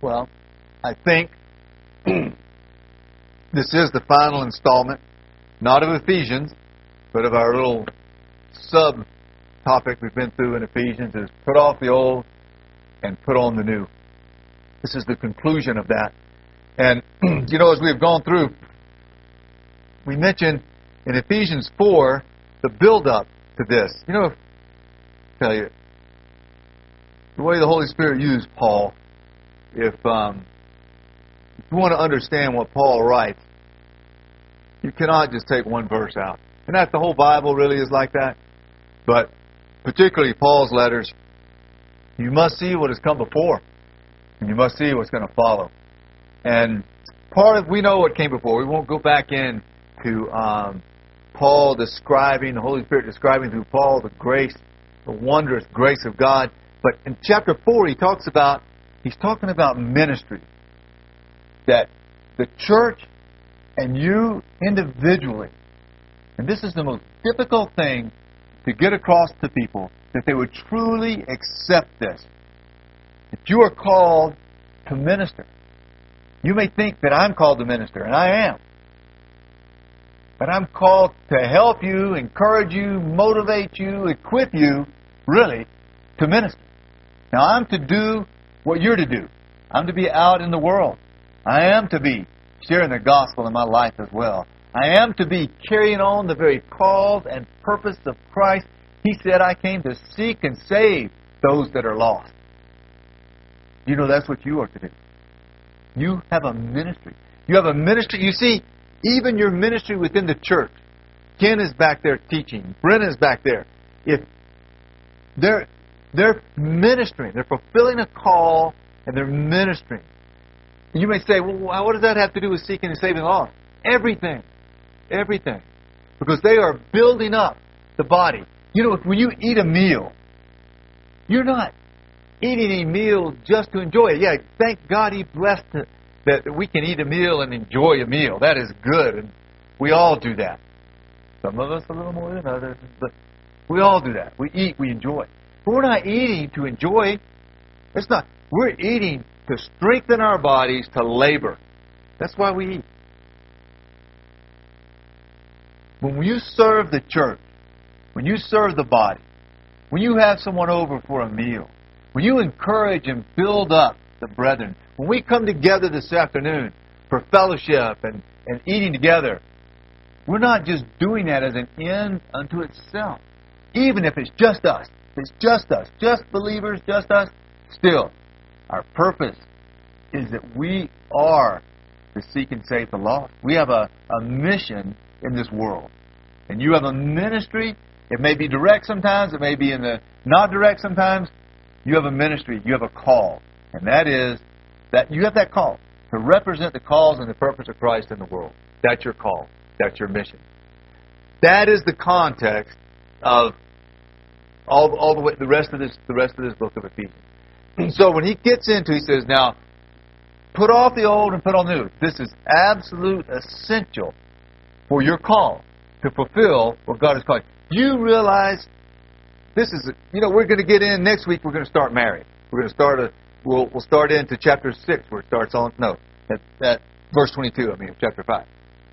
Well, I think this is the final installment, not of Ephesians, but of our little sub-topic we've been through in Ephesians, is put off the old and put on the new. This is the conclusion of that. And, as we've gone through, we mentioned in Ephesians 4 the build-up to this. I'll tell you, the way the Holy Spirit used Paul, if you want to understand what Paul writes, you cannot just take one verse out. And that the whole Bible really is like that. But particularly Paul's letters, you must see what has come before, and you must see what's going to follow. And we know what came before. We won't go back into Paul describing, the Holy Spirit describing through Paul the grace, the wondrous grace of God. But in chapter 4, he's talking about ministry. That the church and you individually, and this is the most difficult thing to get across to people, that they would truly accept this. That you are called to minister. You may think that I'm called to minister, and I am. But I'm called to help you, encourage you, motivate you, equip you, really, to minister. Now, I'm to do what you're to do. I'm to be out in the world. I am to be sharing the gospel in my life as well. I am to be carrying on the very cause and purpose of Christ. He said, I came to seek and save those that are lost. That's what you are to do. You have a ministry. You have a ministry. You see, even your ministry within the church. Ken is back there teaching. Brenna is back there. If they're ministering, they're fulfilling a call, and they're ministering. You may say, well, what does that have to do with seeking and saving the lost? Everything. Everything. Because they are building up the body. When you eat a meal, you're not eating a meal just to enjoy it. Yeah, thank God He blessed it, that we can eat a meal and enjoy a meal. That is good, and we all do that. Some of us a little more than others, but we all do that. We eat, we enjoy. But we're not eating to enjoy. It's not. We're eating to strengthen our bodies to labor. That's why we eat. When you serve the church, when you serve the body, when you have someone over for a meal, when you encourage and build up the brethren, when we come together this afternoon for fellowship and eating together, we're not just doing that as an end unto itself. Even if it's just us, just believers, just us, still, our purpose is that we are to seek and save the lost. We have a mission in this world. And you have a ministry. It may be direct sometimes. It may be in the not direct sometimes. You have a ministry. You have a call. And that is that you have that call to represent the cause and the purpose of Christ in the world. That's your call. That's your mission. That is the context of all the way the rest of this book of Ephesians. And so when he gets into, he says, now put off the old and put on the new. This is absolute essential for your call to fulfill what God has called. Do you realize this is, we're going to get in next week, we're going to start marriage. We're going to start we'll start into chapter 6 where it starts on, that verse 22, of chapter 5.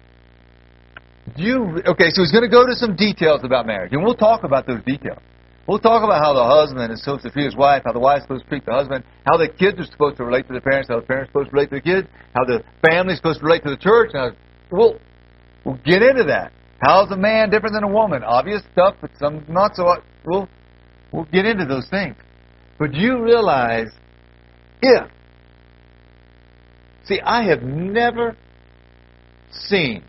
Okay, so he's going to go to some details about marriage, and we'll talk about those details. We'll talk about how the husband is supposed to treat his wife, how the wife is supposed to treat the husband, how the kids are supposed to relate to the parents, how the parents are supposed to relate to the kids, how the family is supposed to relate to the church. Now, we'll get into that. How is a man different than a woman? Obvious stuff, but some not so. We'll get into those things. But do you realize I have never seen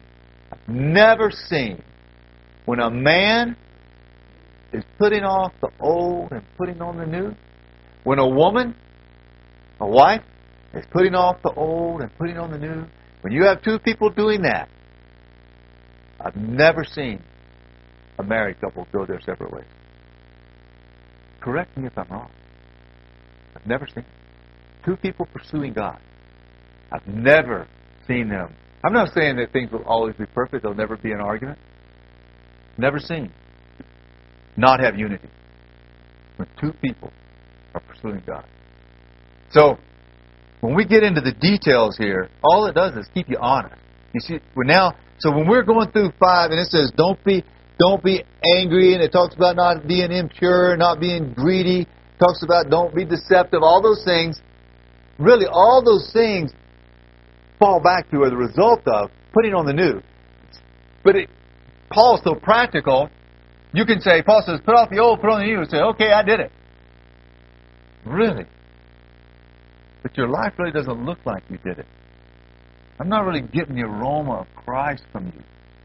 when a man is putting off the old and putting on the new, when a woman, a wife, is putting off the old and putting on the new, when you have two people doing that, I've never seen a married couple go their separate ways. Correct me if I'm wrong. I've never seen two people pursuing God. I've never seen them. I'm not saying that things will always be perfect. There'll never be an argument. Never seen not have unity when two people are pursuing God. So, when we get into the details here, all it does is keep you honest. You see, so when we're going through 5, and it says, don't be angry, and it talks about not being impure, not being greedy, it talks about don't be deceptive, all those things, really all those things fall back to or the result of putting on the new. But Paul's so practical, you can say, Paul says, put off the old, put on the new, and say, okay, I did it. Really? But your life really doesn't look like you did it. I'm not really getting the aroma of Christ from you.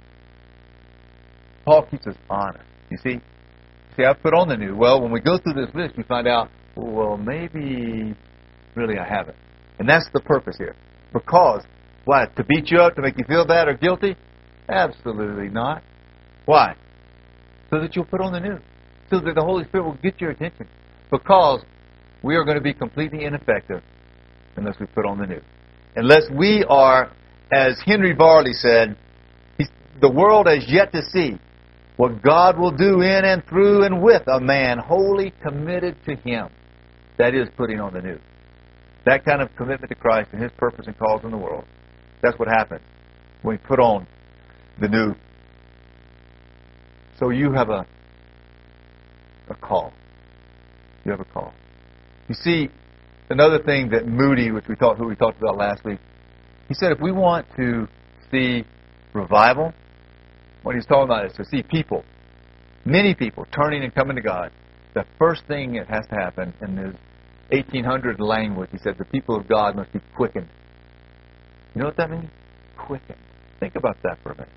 Paul keeps us honest. You see? I put on the new. Well, when we go through this list, we find out, well, maybe really I haven't. And that's the purpose here. Because, why? To beat you up, to make you feel bad or guilty? Absolutely not. Why? So that you'll put on the new. So that the Holy Spirit will get your attention. Because we are going to be completely ineffective unless we put on the new. Unless we are, as Henry Varley said, the world has yet to see what God will do in and through and with a man wholly committed to Him. That is putting on the new. That kind of commitment to Christ and His purpose and cause in the world. That's what happens when we put on the new. So you have a call. You have a call. You see, another thing that Moody, who we talked about last week, he said if we want to see revival, what he's talking about is to see people, many people, turning and coming to God. The first thing that has to happen in his 1800 language, he said the people of God must be quickened. You know what that means? Quickened. Think about that for a minute.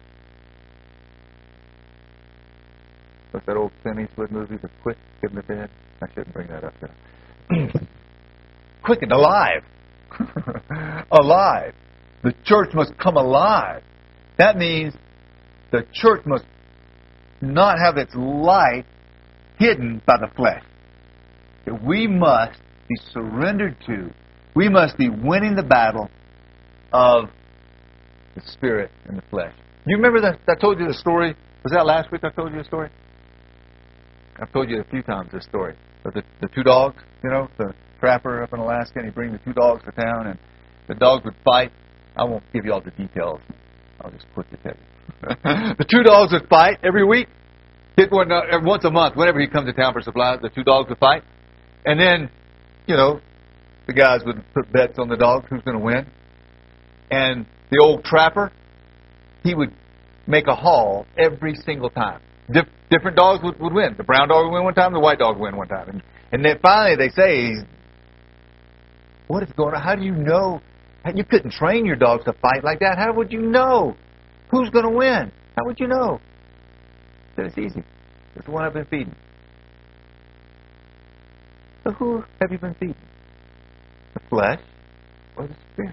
What's that old Clint Eastwood movie, The Quick in the Dead? I shouldn't bring that up there. Quickened, alive. Alive. The church must come alive. That means the church must not have its light hidden by the flesh. That we must be surrendered to. We must be winning the battle of the spirit and the flesh. You remember that I told you the story? Was that last week I told you the story? I've told you a few times this story. Of the 2 dogs, the trapper up in Alaska, and he'd bring the 2 dogs to town, and the dogs would fight. I won't give you all the details. I'll just quickly tell you. The 2 dogs would fight every week. Once a month, whenever he comes to town for supplies, the 2 dogs would fight. And then, the guys would put bets on the dogs, who's going to win. And the old trapper, he would make a haul every single time. Different dogs would win. The brown dog would win one time, the white dog would win one time. And then finally they say, what is going on? How do you know? You couldn't train your dogs to fight like that. How would you know who's going to win? How would you know? It's easy. It's the one I've been feeding. So who have you been feeding? The flesh or the spirit?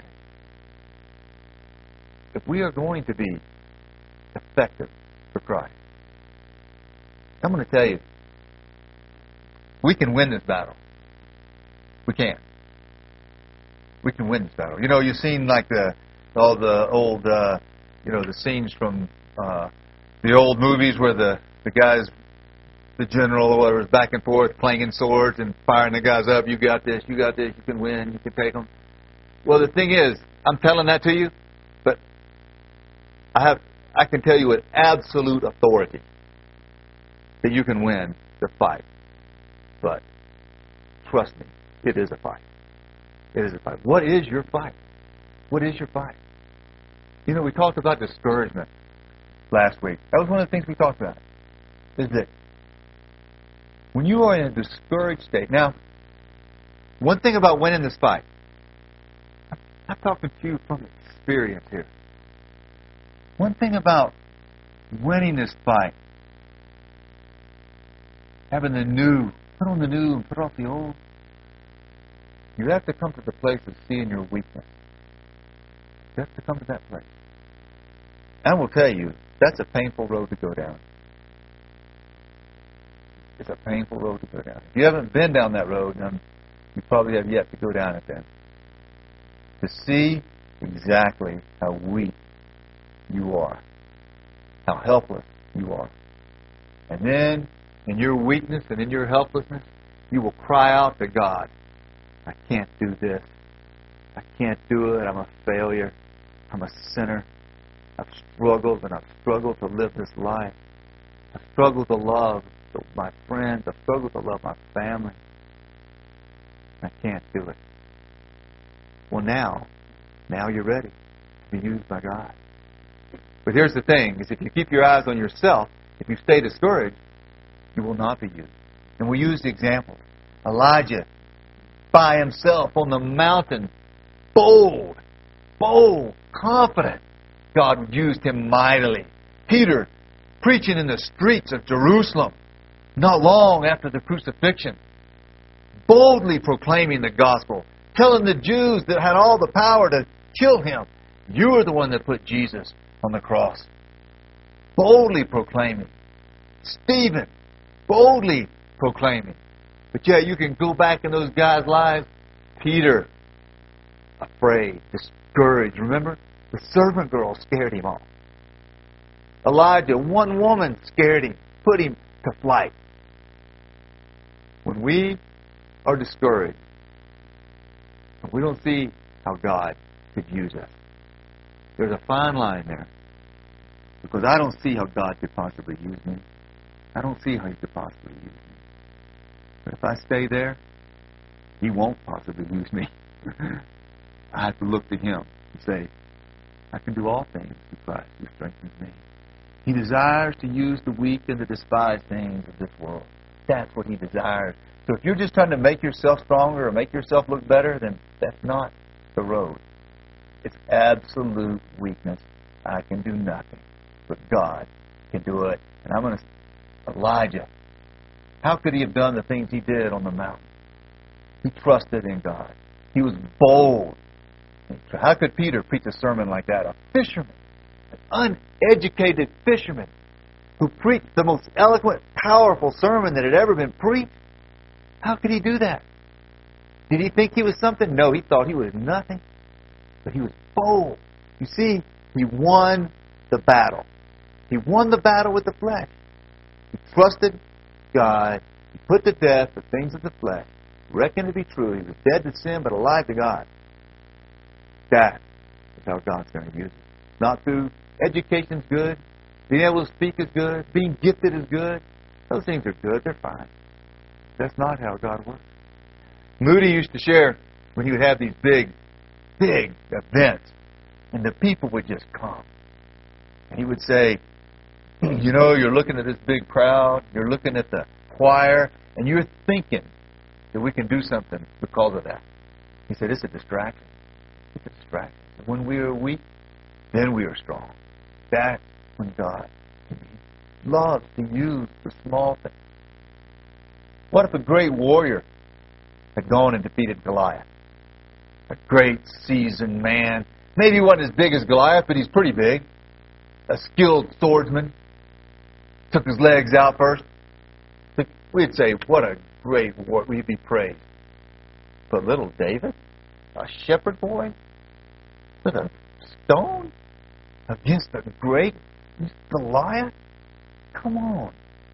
If we are going to be effective for Christ, I'm going to tell you, we can win this battle. We can. We can win this battle. You've seen like all the old, the scenes from the old movies where the guys, the general or whatever, is back and forth playing swords and firing the guys up. You got this, you can win, you can take them. Well, the thing is, I'm telling that to you, but I can tell you with absolute authority that you can win the fight. But trust me, it is a fight. It is a fight. What is your fight? What is your fight? We talked about discouragement last week. That was one of the things we talked about. Is that when you are in a discouraged state. Now, one thing about winning this fight, I'm talking to you from experience here. One thing about winning this fight, having the new, put on the new and put off the old, you have to come to the place of seeing your weakness. You have to come to that place. I will tell you, that's a painful road to go down. It's a painful road to go down. If you haven't been down that road, then you probably have yet to go down it then. To see exactly how weak you are, how helpless you are. And then, in your weakness and in your helplessness, you will cry out to God, I can't do this. I can't do it. I'm a failure. I'm a sinner. I've struggled and I've struggled to live this life. I've struggled to love my friends. I've struggled to love my family. I can't do it. Well, now you're ready to be used by God. But here's the thing, is if you keep your eyes on yourself, if you stay discouraged, you will not be used. And we use the example. Elijah, by himself on the mountain, bold, confident. God used him mightily. Peter, preaching in the streets of Jerusalem, not long after the crucifixion, boldly proclaiming the gospel, telling the Jews that had all the power to kill him, you are the one that put Jesus on the cross. Boldly proclaiming. Stephen, boldly proclaiming. But yeah, you can go back in those guys' lives. Peter, afraid, discouraged. Remember? The servant girl scared him off. Elijah, one woman scared him, put him to flight. When we are discouraged, we don't see how God could use us. There's a fine line there. Because I don't see how God could possibly use me. I don't see how He could possibly use me. But if I stay there, He won't possibly use me. I have to look to Him and say, I can do all things through Christ who strengthens me. He desires to use the weak and the despised things of this world. That's what He desires. So if you're just trying to make yourself stronger or make yourself look better, then that's not the road. It's absolute weakness. I can do nothing. But God can do it. And I'm going to... Elijah, how could he have done the things he did on the mountain? He trusted in God. He was bold. How could Peter preach a sermon like that? A fisherman, an uneducated fisherman who preached the most eloquent, powerful sermon that had ever been preached. How could he do that? Did he think he was something? No, he thought he was nothing. But he was bold. You see, he won the battle. He won the battle with the flesh. He trusted God. He put to death the things of the flesh. Reckoned to be true. He was dead to sin, but alive to God. That is how God's going to use it. Not through education's good. Being able to speak is good. Being gifted is good. Those things are good. They're fine. That's not how God works. Moody used to share when he would have these big events, and the people would just come. And he would say, you know, you're looking at this big crowd, you're looking at the choir, and you're thinking that we can do something because of that. He said, it's a distraction. It's a distraction. When we are weak, then we are strong. That's when God loves to use the small things. What if a great warrior had gone and defeated Goliath? A great seasoned man. Maybe he wasn't as big as Goliath, but he's pretty big. A skilled swordsman. Took his legs out first. We'd say, what a great warrior. We'd be praised. But little David, a shepherd boy, with a stone against a great Goliath? Come on.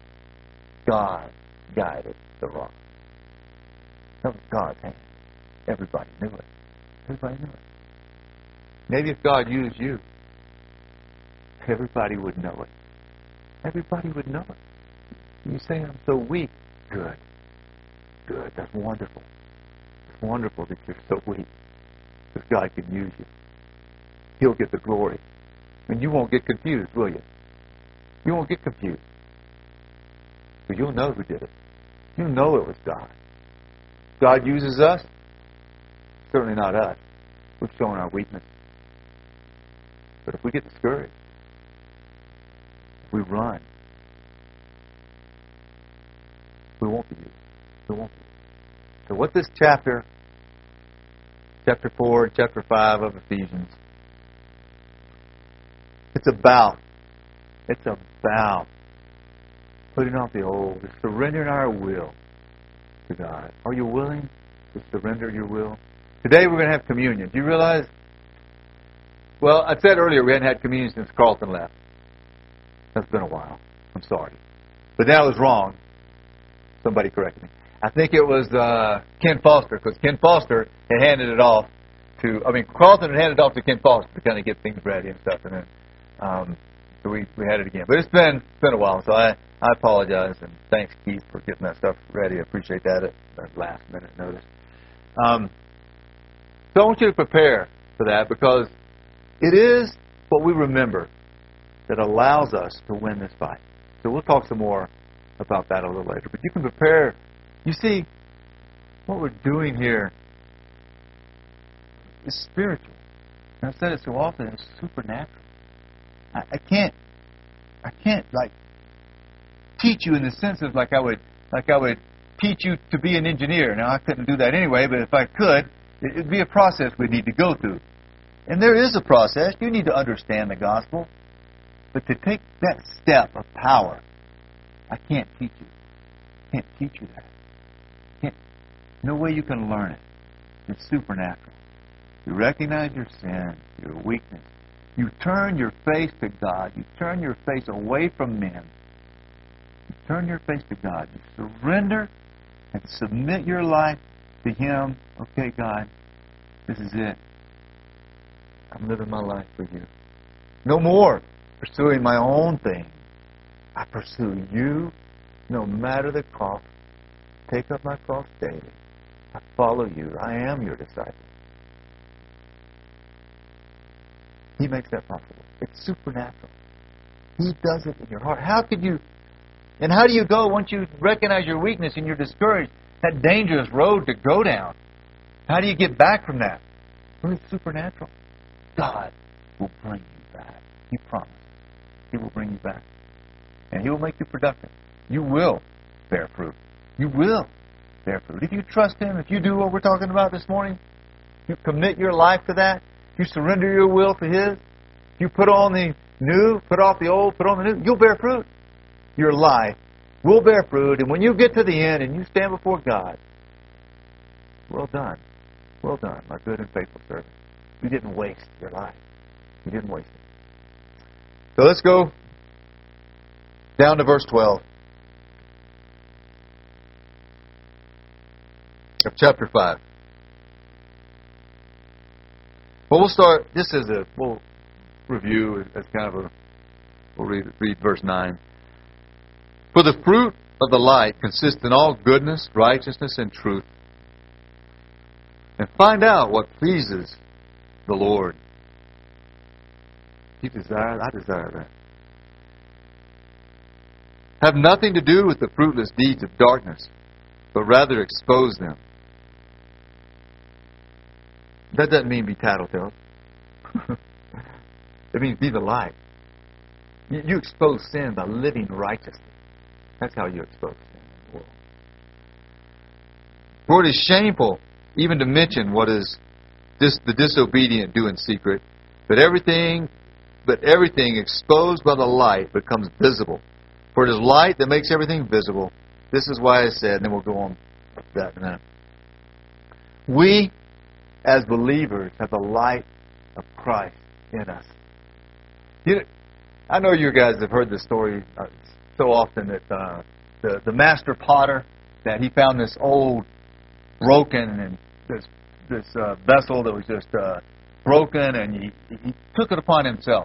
God guided the rock. That was God's hand. Everybody knew it. Everybody knew it. Maybe if God used you, everybody would know it. Everybody would know it. You say, I'm so weak. Good. Good. That's wonderful. It's wonderful that you're so weak. Because God can use you. He'll get the glory. And you won't get confused, will you? You won't get confused. But you'll know who did it. You know it was God. God uses us. Certainly not us. We've shown our weakness. But if we get discouraged, if we run, we won't be used. We won't be used. So what this chapter 4 and chapter 5 of Ephesians, it's about putting off the old, surrendering our will to God. Are you willing to surrender your will? Today we're going to have communion. Do you realize? Well, I said earlier we hadn't had communion since Carlton left. That's been a while. I'm sorry. But that was wrong. Somebody corrected me. I think it was Ken Foster, because Ken Foster had handed it off Carlton had handed off to Ken Foster to kind of get things ready and stuff, and then so we had it again. But it's been a while, so I apologize, and thanks, Keith, for getting that stuff ready. I appreciate that at that last minute notice. So I want you to prepare for that, because it is what we remember that allows us to win this fight. So we'll talk some more about that a little later. But you can prepare. You see, what we're doing here is spiritual. And I've said it so often, it's supernatural. I can't like teach you in the sense of like I would teach you to be an engineer. Now I couldn't do that anyway, but if I could, it'd be a process we'd need to go through. And there is a process. You need to understand the gospel. But to take that step of power, I can't teach you. I can't teach you that. No way you can learn it. It's supernatural. You recognize your sin, your weakness. You turn your face to God. You turn your face away from men. You turn your face to God. You surrender and submit your life to Him. Okay, God, this is it. I'm living my life for you. No more pursuing my own thing. I pursue you no matter the cost. Take up my cross daily. I follow you. I am your disciple. He makes that possible. It's supernatural. He does it in your heart. How do you go once you recognize your weakness and you're discouraged? That dangerous road to go down. How do you get back from that? Well, it's supernatural. God will bring you back. He promised. He will bring you back. And He will make you productive. You will bear fruit. You will bear fruit. If you trust Him, if you do what we're talking about this morning, you commit your life to that, you surrender your will to His, you put on the new, put off the old, put on the new, you'll bear fruit. Your life will bear fruit. And when you get to the end and you stand before God, well done. Well done, my good and faithful servant. You didn't waste your life. You didn't waste it. So let's go down to verse 12 of chapter 5. Well, we'll start, we'll review as kind of we'll read verse 9. For the fruit of the light consists in all goodness, righteousness, and truth. And find out what pleases the Lord. You desire that? I desire that. Have nothing to do with the fruitless deeds of darkness, but rather expose them. That doesn't mean be tattletale. It means be the light. You expose sin by living righteously. That's how you expose sin in the world. For it is shameful even to mention what is the disobedient do in secret, but everything exposed by the light becomes visible. For it is light that makes everything visible. This is why I said, and then we'll go on to that in a minute. We, as believers, have the light of Christ in us. I know you guys have heard this story so often that the master potter, that he found this old, broken, and this vessel that was just broken, and he took it upon himself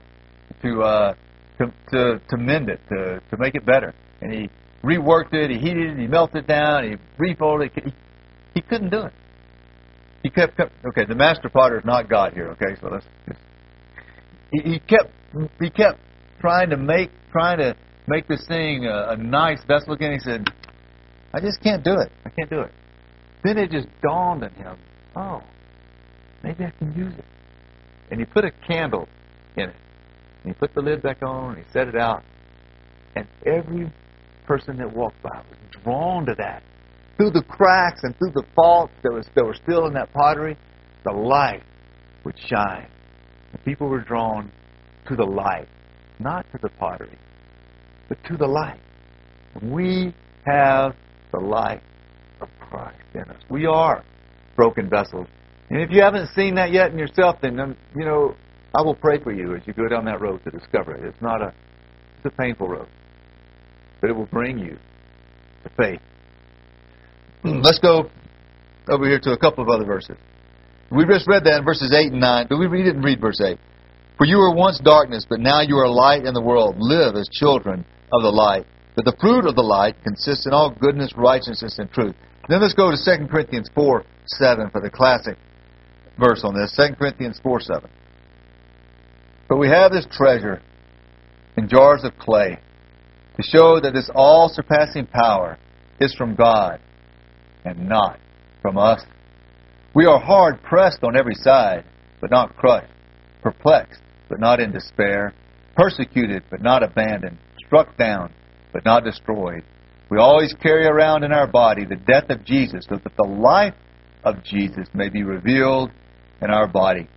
to mend it, to make it better. And he reworked it, he heated it, he melted it down, he refolded it. He couldn't do it. He kept okay, the master potter is not God here, okay? So let's just, he kept trying to make this thing a nice vessel again. He said, I just can't do it. I can't do it. Then it just dawned on him, oh, maybe I can use it. And he put a candle in it. And he put the lid back on, and he set it out. And every person that walked by was drawn to that. Through the cracks and through the faults that were still in that pottery, the light would shine. And people were drawn to the light, not to the pottery, but to the light. We have the light of Christ in us. We are broken vessels. And if you haven't seen that yet in yourself, then, I will pray for you as you go down that road to discover it. It's a painful road, but it will bring you to faith. Let's go over here to a couple of other verses. We just read that in verses 8 and 9, but we didn't read verse 8. For you were once darkness, but now you are light in the world. Live as children of the light. But the fruit of the light consists in all goodness, righteousness, and truth. Then let's go to 2 Corinthians 4:7 for the classic verse on this. 2 Corinthians 4:7. But we have this treasure in jars of clay to show that this all-surpassing power is from God and not from us. We are hard pressed on every side, but not crushed, perplexed, but not in despair, persecuted, but not abandoned, struck down, but not destroyed. We always carry around in our body the death of Jesus, so that the life of Jesus may be revealed in our body.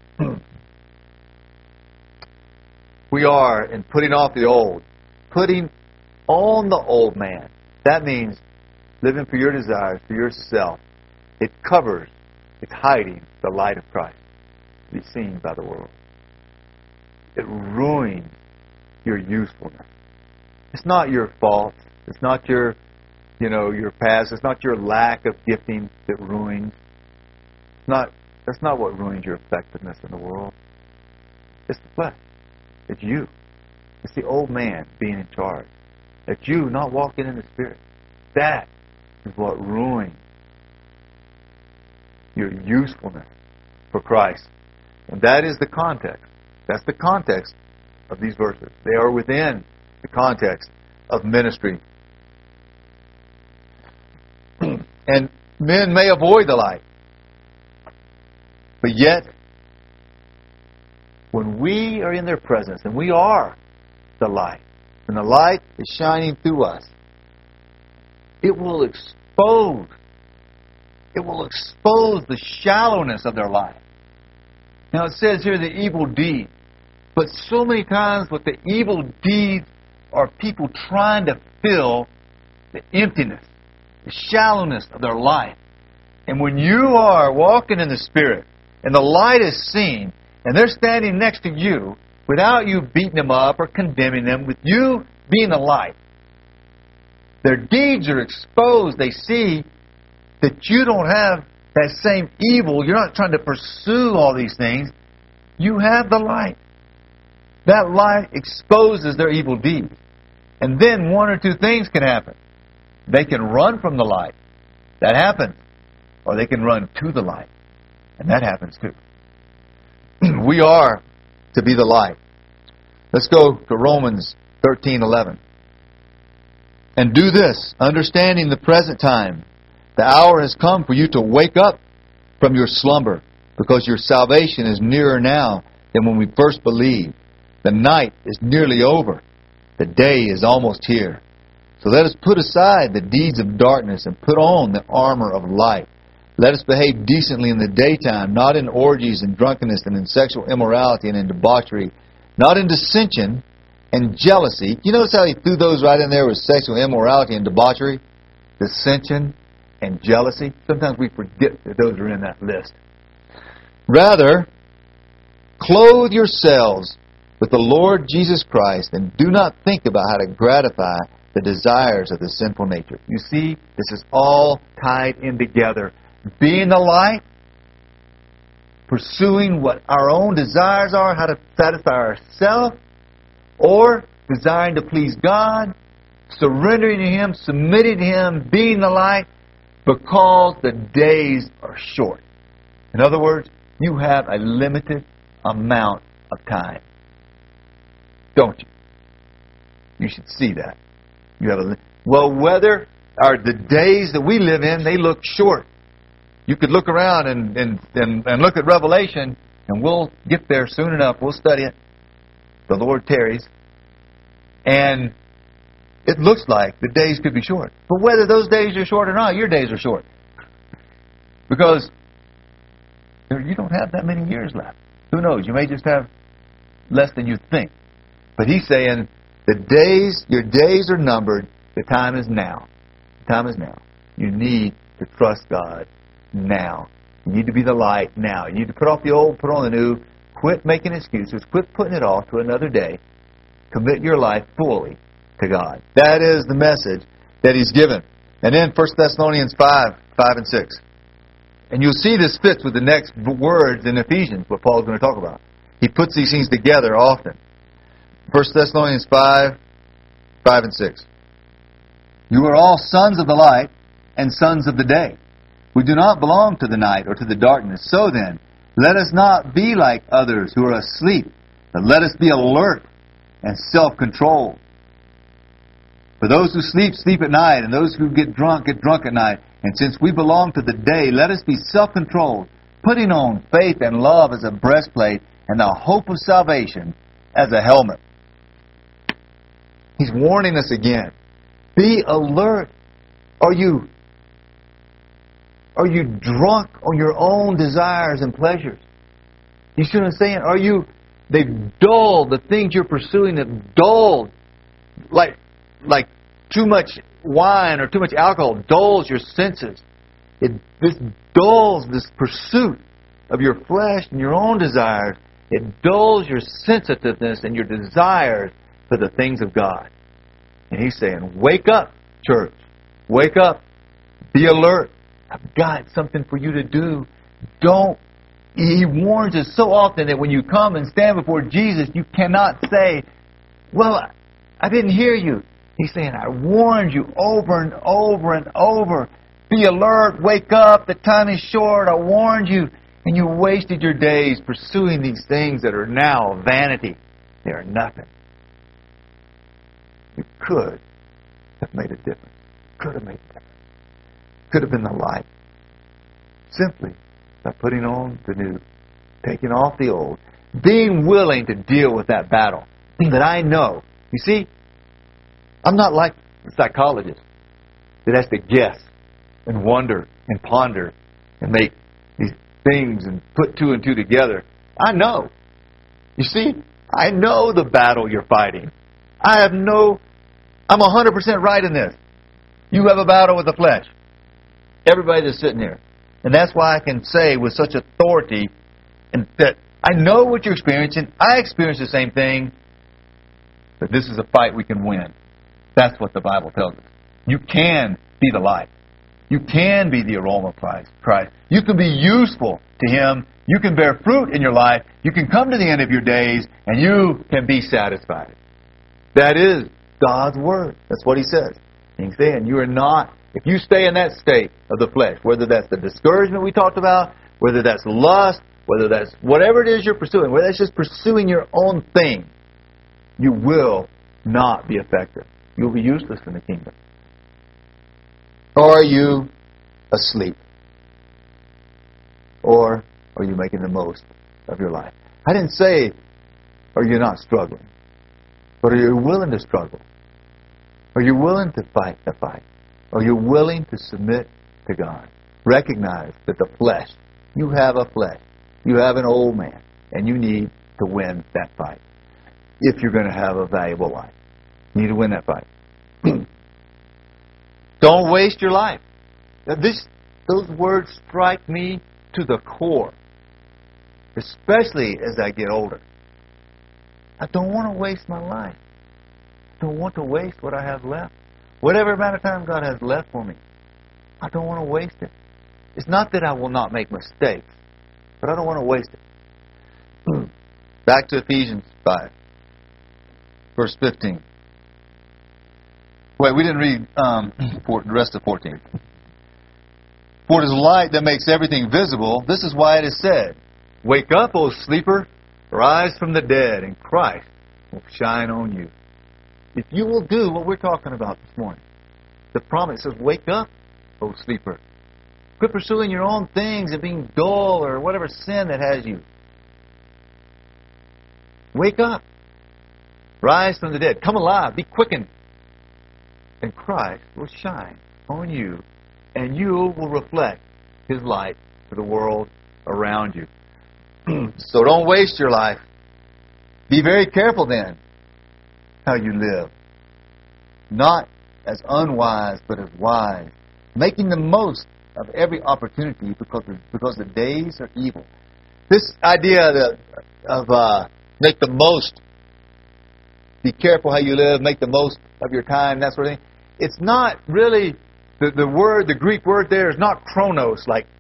We are in putting off the old, putting on the old man. That means living for your desires, for yourself. It covers, it's hiding the light of Christ to be seen by the world. It ruins your usefulness. It's not your fault. It's not your past. It's not your lack of gifting that ruins. That's not what ruins your effectiveness in the world. It's the flesh. It's you. It's the old man being in charge. It's you not walking in the Spirit. That is what ruins your usefulness for Christ. And that is the context. That's the context of these verses. They are within the context of ministry. And men may avoid the light. But yet, when we are in their presence, and we are the light, and the light is shining through us, it will expose the shallowness of their life. Now it says here the evil deed, but so many times what the evil deeds are people trying to fill the emptiness, the shallowness of their life. And when you are walking in the Spirit, and the light is seen, and they're standing next to you, without you beating them up or condemning them, with you being the light, their deeds are exposed. They see that you don't have that same evil. You're not trying to pursue all these things. You have the light. That light exposes their evil deeds. And then one or two things can happen. They can run from the light. That happens. Or they can run to the light. And that happens too. We are to be the light. Let's go to Romans 13:11. And do this, understanding the present time. The hour has come for you to wake up from your slumber, because your salvation is nearer now than when we first believed. The night is nearly over. The day is almost here. So let us put aside the deeds of darkness and put on the armor of light. Let us behave decently in the daytime, not in orgies and drunkenness and in sexual immorality and in debauchery, not in dissension and jealousy. You notice how he threw those right in there with sexual immorality and debauchery? Dissension and jealousy. Sometimes we forget that those are in that list. Rather, clothe yourselves with the Lord Jesus Christ and do not think about how to gratify the desires of the sinful nature. You see, this is all tied in together. Being the light, pursuing what our own desires are, how to satisfy ourselves, or desiring to please God, surrendering to Him, submitting to Him, being the light, because the days are short. In other words, you have a limited amount of time. Don't you? You should see that. You have whether the days that we live in, they look short. You could look around and look at Revelation, and we'll get there soon enough. We'll study it. The Lord tarries. And it looks like the days could be short. But whether those days are short or not, your days are short. Because you don't have that many years left. Who knows? You may just have less than you think. But He's saying, your days are numbered. The time is now. The time is now. You need to trust God now. You need to be the light now. You need to put off the old, put on the new. Quit making excuses. Quit putting it off to another day. Commit your life fully to God. That is the message that He's given. And then 1 Thessalonians 5 and 6. And you'll see this fits with the next words in Ephesians, what Paul's going to talk about. He puts these things together often. 1 Thessalonians 5 and 6. You are all sons of the light and sons of the day. We do not belong to the night or to the darkness. So then, let us not be like others who are asleep, but let us be alert and self-controlled. For those who sleep, sleep at night, and those who get drunk at night. And since we belong to the day, let us be self-controlled, putting on faith and love as a breastplate, and the hope of salvation as a helmet. He's warning us again. Be alert. Are you drunk on your own desires and pleasures? You see what I'm saying? They've dulled the things you're pursuing, have dulled, like too much wine or too much alcohol dulls your senses. This dulls this pursuit of your flesh and your own desires. It dulls your sensitiveness and your desires for the things of God. And he's saying, wake up, church. Wake up. Be alert. I've got something for you to do. He warns us so often that when you come and stand before Jesus, you cannot say, well, I didn't hear you. He's saying, I warned you over and over and over. Be alert, wake up, the time is short, I warned you. And you wasted your days pursuing these things that are now vanity. They are nothing. You could have made a difference. Could have made a difference. Could have been the light. Simply by putting on the new, taking off the old, being willing to deal with that battle that I know. You see, I'm not like the psychologist that has to guess and wonder and ponder and make these things and put two and two together. I know. You see, I know the battle you're fighting. I'm 100% right in this. You have a battle with the flesh. Everybody that's sitting here. And that's why I can say with such authority and that I know what you're experiencing. I experience the same thing. But this is a fight we can win. That's what the Bible tells us. You can be the light. You can be the aroma of Christ. You can be useful to Him. You can bear fruit in your life. You can come to the end of your days and you can be satisfied. That is God's Word. That's what He says. He's saying you are not, if you stay in that state of the flesh, whether that's the discouragement we talked about, whether that's lust, whether that's whatever it is you're pursuing, whether that's just pursuing your own thing, you will not be effective. You'll be useless in the kingdom. Or are you asleep? Or are you making the most of your life? I didn't say, are you not struggling? But are you willing to struggle? Are you willing to fight the fight? Are you willing to submit to God? Recognize that the flesh, you have a flesh. You have an old man. And you need to win that fight. If you're going to have a valuable life. You need to win that fight. Don't waste your life. Those words strike me to the core. Especially as I get older. I don't want to waste my life. I don't want to waste what I have left. Whatever amount of time God has left for me, I don't want to waste it. It's not that I will not make mistakes, but I don't want to waste it. Back to Ephesians 5, verse 15. Wait, we didn't read the rest of 14. For it is light that makes everything visible. This is why it is said, wake up, O sleeper, rise from the dead, and Christ will shine on you. If you will do what we're talking about this morning, the promise says, wake up, O sleeper. Quit pursuing your own things and being dull or whatever sin that has you. Wake up. Rise from the dead. Come alive. Be quickened. And Christ will shine on you, and you will reflect His light to the world around you. So don't waste your life. Be very careful then how you live. Not as unwise, but as wise. Making the most of every opportunity because the days are evil. This idea of make the most, be careful how you live, make the most of your time, that sort of thing. It's not really, the Greek word there is not chronos, like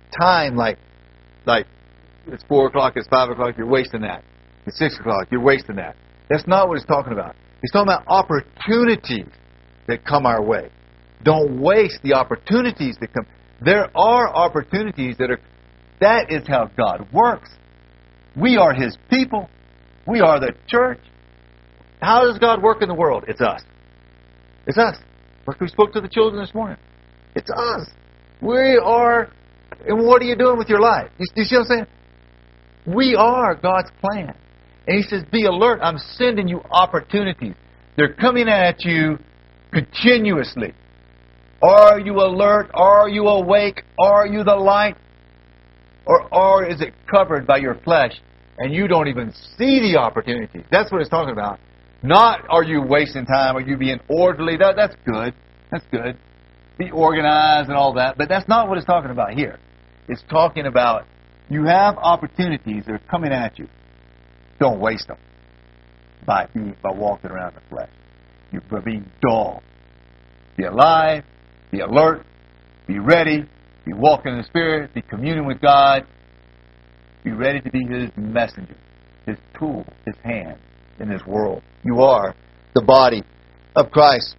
time like it's 4 o'clock, it's 5 o'clock, you're wasting that. It's 6 o'clock, you're wasting that. That's not what he's talking about. He's talking about opportunities that come our way. Don't waste the opportunities that come. There are opportunities that is how God works. We are His people. We are the church. How does God work in the world? It's us. It's us. Like we spoke to the children this morning. It's us. We are, and what are you doing with your life? You see what I'm saying? We are God's plan. And He says, be alert. I'm sending you opportunities. They're coming at you continuously. Are you alert? Are you awake? Are you the light? Or is it covered by your flesh and you don't even see the opportunity? That's what it's talking about. Not are you wasting time, are you being orderly? That's good. That's good. Be organized and all that. But that's not what it's talking about here. It's talking about you have opportunities that are coming at you. Don't waste them by walking around the flesh. By being dull. Be alive. Be alert. Be ready. Be walking in the Spirit. Be communing with God. Be ready to be His messenger, His tool, His hand in this world. You are the body of Christ.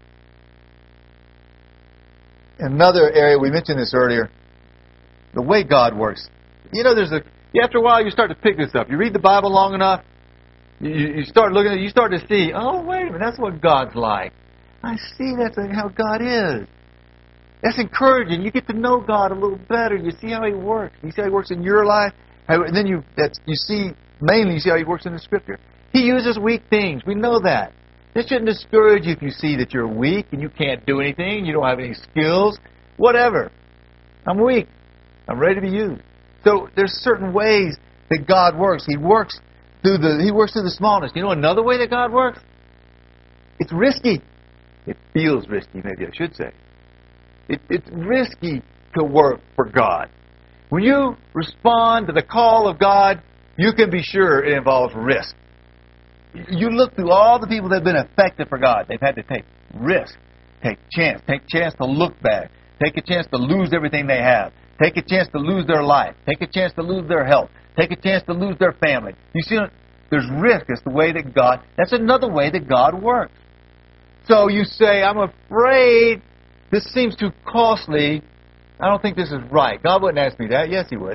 Another area, we mentioned this earlier, the way God works. You know, after a while you start to pick this up. You read the Bible long enough, you start looking at it, you start to see, oh, wait a minute, that's what God's like. I see that's how God is. That's encouraging. You get to know God a little better. You see how He works. You see how He works in your life. And then you see how He works in the Scripture. He uses weak things. We know that. This shouldn't discourage you if you see that you're weak and you can't do anything, you don't have any skills, whatever. I'm weak. I'm ready to be used. So there's certain ways that God works. He works through the smallness. You know another way that God works? It's risky. It feels risky, maybe I should say. It's risky to work for God. When you respond to the call of God, you can be sure it involves risk. You look through all the people that have been effective for God. They've had to take risk, take chance to look back, take a chance to lose everything they have, take a chance to lose their life, take a chance to lose their health, take a chance to lose their family. You see, there's risk. That's the way that that's another way that God works. So you say, I'm afraid this seems too costly. I don't think this is right. God wouldn't ask me that. Yes, He would.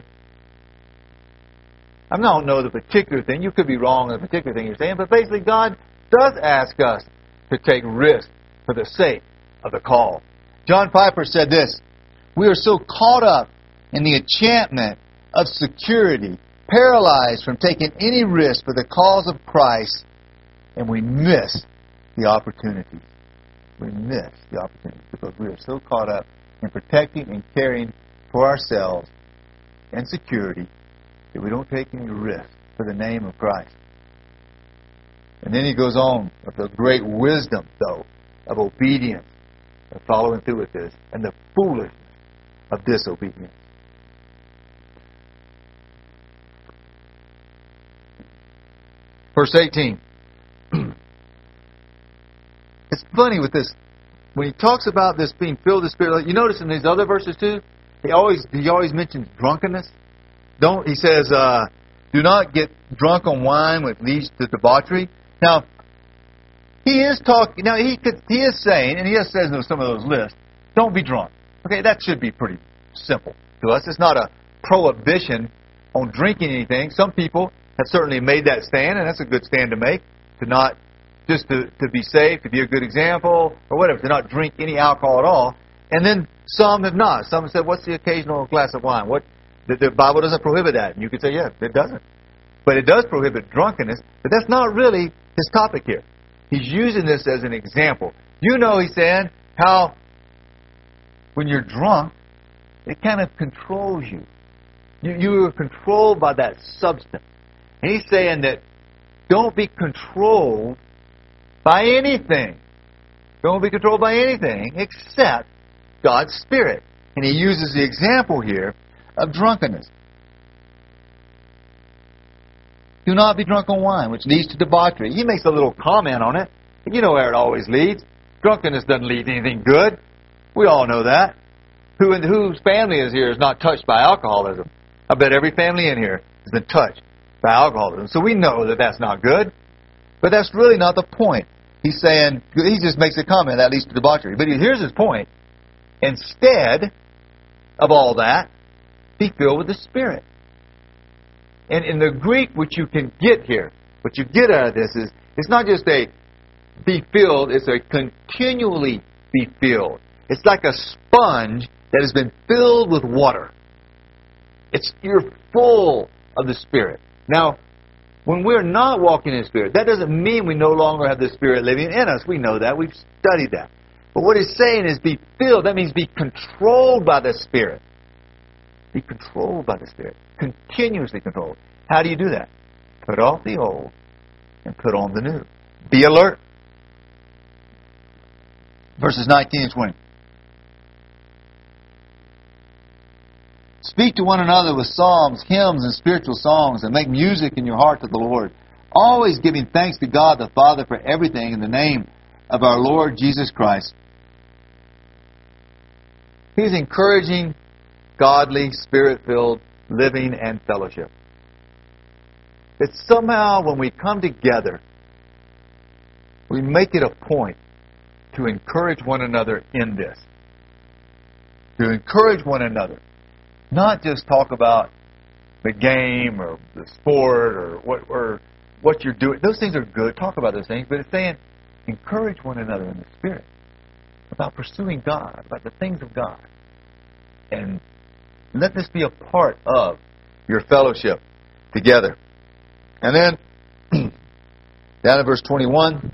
I don't know the particular thing. You could be wrong on the particular thing you're saying, but basically God does ask us to take risks for the sake of the call. John Piper said this, we are so caught up in the enchantment of security, paralyzed from taking any risk for the cause of Christ, and we miss the opportunities. We miss the opportunities because we are so caught up in protecting and caring for ourselves and security that we don't take any risk for the name of Christ. And then he goes on with the great wisdom, though, of obedience, of following through with this, and the foolishness of disobedience. Verse 18. It's funny with this. When he talks about this being filled with the Spirit, you notice in these other verses too, he always mentions drunkenness. He says, do not get drunk on wine which leads to debauchery. Now, he is saying, and he says in some of those lists, don't be drunk. Okay, that should be pretty simple to us. It's not a prohibition on drinking anything. Some people have certainly made that stand, and that's a good stand to make, to not just to be safe, to be a good example, or whatever, to not drink any alcohol at all. And then some have not. Some have said, what's the occasional glass of wine? The Bible doesn't prohibit that. And you could say, yeah, it doesn't. But it does prohibit drunkenness. But that's not really his topic here. He's using this as an example. You know, he's saying, how when you're drunk, it kind of controls you. You are controlled by that substance. And he's saying that don't be controlled by anything. Don't be controlled by anything except God's Spirit. And he uses the example here of drunkenness. Do not be drunk on wine, which leads to debauchery. He makes a little comment on it. You know where it always leads. Drunkenness doesn't lead to anything good. We all know that. Whose family is here is not touched by alcoholism? I bet every family in here has been touched by alcoholism. So we know that that's not good. But that's really not the point. He's saying, he just makes a comment that leads to debauchery. But here's his point. Instead of all that, be filled with the Spirit. And in the Greek, what you can get here, what you get out of this is, it's not just a be filled, it's a continually be filled. It's like a sponge that has been filled with water. You're full of the Spirit. Now, when we're not walking in the Spirit, that doesn't mean we no longer have the Spirit living in us. We know that. We've studied that. But what he's saying is be filled. That means be controlled by the Spirit. Be controlled by the Spirit. Continuously controlled. How do you do that? Put off the old and put on the new. Be alert. Verses 19 and 20. Speak to one another with psalms, hymns, and spiritual songs, and make music in your heart to the Lord, always giving thanks to God the Father for everything in the name of our Lord Jesus Christ. He's encouraging godly, Spirit-filled living and fellowship. That somehow when we come together, we make it a point to encourage one another in this. To encourage one another. Not just talk about the game or the sport or what you're doing. Those things are good. Talk about those things. But it's saying encourage one another in the Spirit. About pursuing God. About the things of God. And let this be a part of your fellowship together. And then, down in verse 21,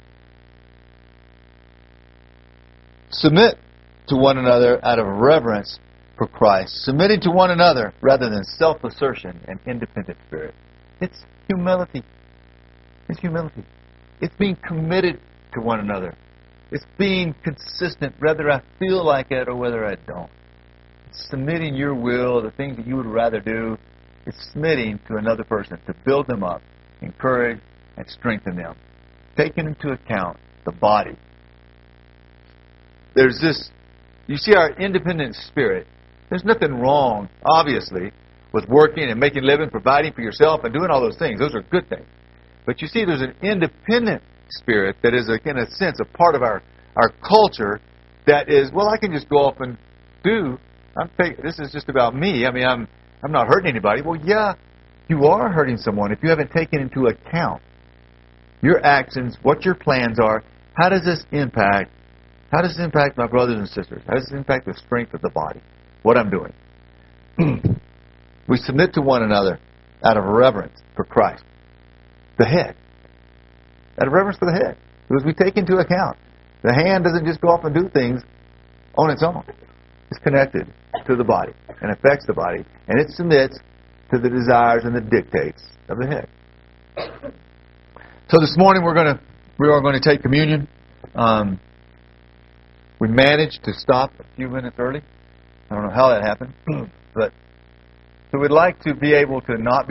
submit to one another out of reverence for Christ, submitting to one another rather than self-assertion and independent spirit. It's humility. It's humility. It's being committed to one another. It's being consistent, whether I feel like it or whether I don't. It's submitting your will, the things that you would rather do. It's submitting to another person to build them up, encourage, and strengthen them. Taking into account the body. There's this, you see our independent spirit. There's nothing wrong, obviously, with working and making a living, providing for yourself, and doing all those things. Those are good things. But you see, there's an independent spirit that is, in a sense, a part of our culture that is, well, I can just go off and do. This is just about me. I mean, I'm not hurting anybody. Well, yeah, you are hurting someone if you haven't taken into account your actions, what your plans are. How does this impact? How does this impact my brothers and sisters? How does this impact the strength of the body? What I'm doing. We submit to one another out of reverence for Christ, the head. Out of reverence for the head. Because we take into account. The hand doesn't just go off and do things on its own. It's connected to the body and affects the body. And it submits to the desires and the dictates of the head. So this morning we are going to take communion. We managed to stop a few minutes early. I don't know how that happened. But so we'd like to be able to not be